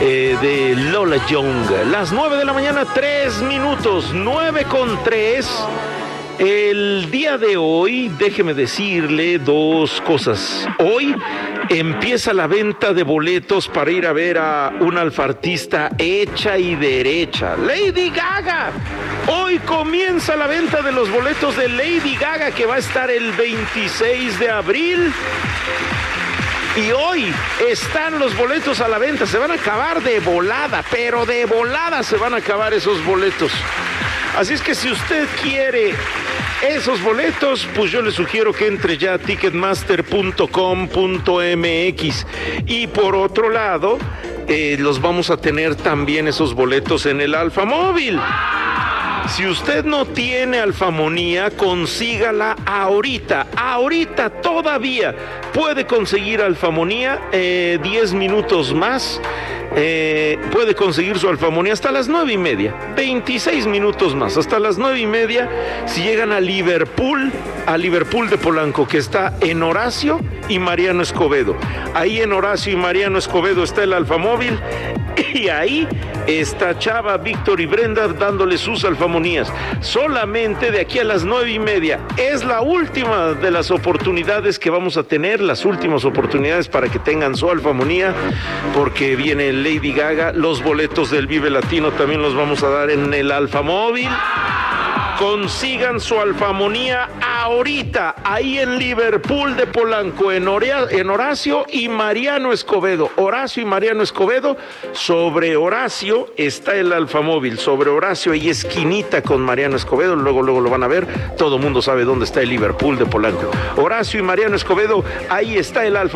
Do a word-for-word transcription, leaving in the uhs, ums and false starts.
eh, de Lola Young. Las nueve de la mañana, tres minutos, nueve con tres. El día de hoy, déjeme decirle dos cosas. Hoy empieza la venta de boletos para ir a ver a una alfartista hecha y derecha, Lady Gaga. Hoy comienza la venta de los boletos de Lady Gaga, que va a estar el veintiséis de abril. Y hoy están los boletos a la venta. Se van a acabar de volada, pero de volada se van a acabar esos boletos. Así es que si usted quiere esos boletos, pues yo le sugiero que entre ya a ticketmaster punto com punto m x. Y por otro lado, eh, los vamos a tener también esos boletos en el Alfa Móvil. Si usted no tiene Alfamonía, consígala ahorita, ahorita todavía puede conseguir Alfamonía, eh, diez minutos más, eh, puede conseguir su Alfamonía hasta las nueve y media, veintiséis minutos más, hasta las nueve y media, si llegan a Liverpool, a Liverpool de Polanco, que está en Horacio y Mariano Escobedo. Ahí en Horacio y Mariano Escobedo está el Alfamóvil, y ahí está Chava, Víctor y Brenda dándole sus alfamonías. Solamente de aquí a las nueve y media. Es la última de las oportunidades que vamos a tener, las últimas oportunidades para que tengan su alfamonía, porque viene Lady Gaga. Los boletos del Vive Latino también los vamos a dar en el Alfamóvil. Consigan su alfamonía ahorita, ahí en Liverpool de Polanco, en, Orea, en Horacio y Mariano Escobedo. Horacio y Mariano Escobedo. Sobre Horacio está el Alfamóvil. Sobre Horacio hay esquinita con Mariano Escobedo. Luego, luego lo van a ver. Todo el mundo sabe dónde está el Liverpool de Polanco. Horacio y Mariano Escobedo, ahí está el Alfa.